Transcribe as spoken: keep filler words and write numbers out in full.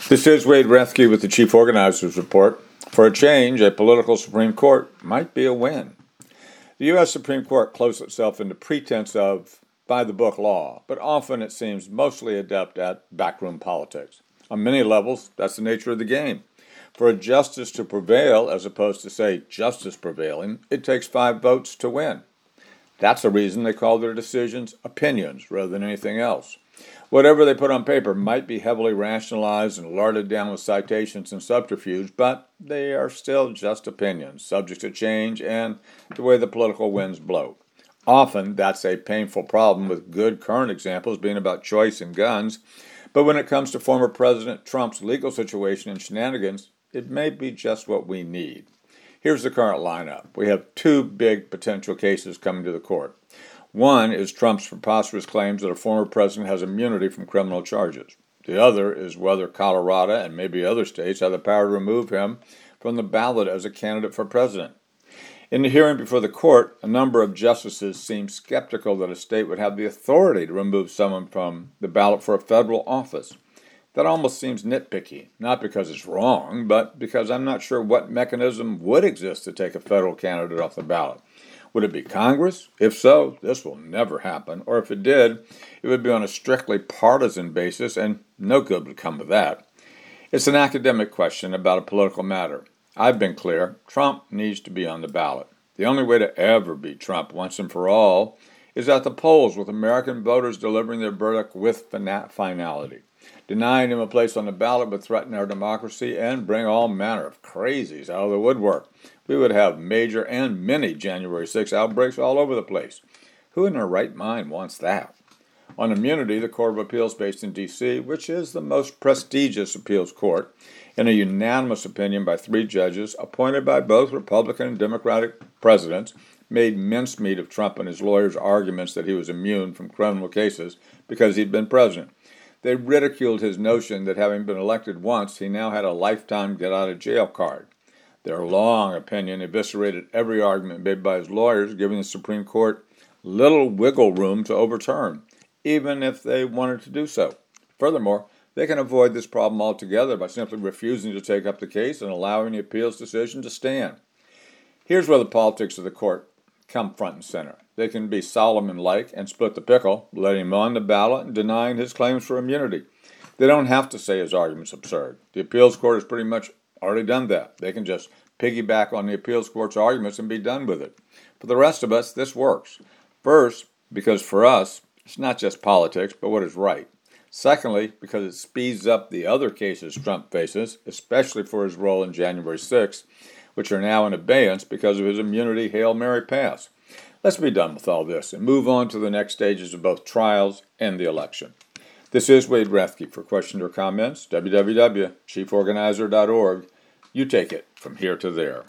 This is Wade Rethke with the Chief Organizers Report. For a change, a political Supreme Court might be a win. The U S Supreme Court closed itself into pretense of by-the-book law, but often it seems mostly adept at backroom politics. On many levels, that's the nature of the game. For a justice to prevail, as opposed to, say, justice prevailing, it takes five votes to win. That's the reason they call their decisions opinions rather than anything else. Whatever they put on paper might be heavily rationalized and larded down with citations and subterfuge, but they are still just opinions, subject to change and the way the political winds blow. Often, that's a painful problem, with good current examples being about choice and guns, but when it comes to former President Trump's legal situation and shenanigans, it may be just what we need. Here's the current lineup. We have two big potential cases coming to the court. One is Trump's preposterous claims that a former president has immunity from criminal charges. The other is whether Colorado and maybe other states have the power to remove him from the ballot as a candidate for president. In the hearing before the court, a number of justices seemed skeptical that a state would have the authority to remove someone from the ballot for a federal office. That almost seems nitpicky, not because it's wrong, but because I'm not sure what mechanism would exist to take a federal candidate off the ballot. Would it be Congress? If so, this will never happen. Or if it did, it would be on a strictly partisan basis, and no good would come of that. It's an academic question about a political matter. I've been clear. Trump needs to be on the ballot. The only way to ever beat Trump once and for all is at the polls, with American voters delivering their verdict with finality. Denying him a place on the ballot would threaten our democracy and bring all manner of crazies out of the woodwork. We would have major and many January sixth outbreaks all over the place. Who in their right mind wants that? On immunity, the Court of Appeals based in D C, which is the most prestigious appeals court, in a unanimous opinion by three judges appointed by both Republican and Democratic presidents, made mincemeat of Trump and his lawyers' arguments that he was immune from criminal cases because he'd been president. They ridiculed his notion that having been elected once, he now had a lifetime get-out-of-jail card. Their long opinion eviscerated every argument made by his lawyers, giving the Supreme Court little wiggle room to overturn, even if they wanted to do so. Furthermore, they can avoid this problem altogether by simply refusing to take up the case and allowing the appeals decision to stand. Here's where the politics of the court come front and center. They can be Solomon-like and split the pickle, letting him on the ballot and denying his claims for immunity. They don't have to say his argument's absurd. The appeals court has pretty much already done that. They can just piggyback on the appeals court's arguments and be done with it. For the rest of us, this works. First, because for us, it's not just politics, but what is right. Secondly, because it speeds up the other cases Trump faces, especially for his role in January sixth, which are now in abeyance because of his immunity Hail Mary pass. Let's be done with all this and move on to the next stages of both trials and the election. This is Wade Rethke. For questions or comments, w w w dot chief organizer dot org. You take it from here to there.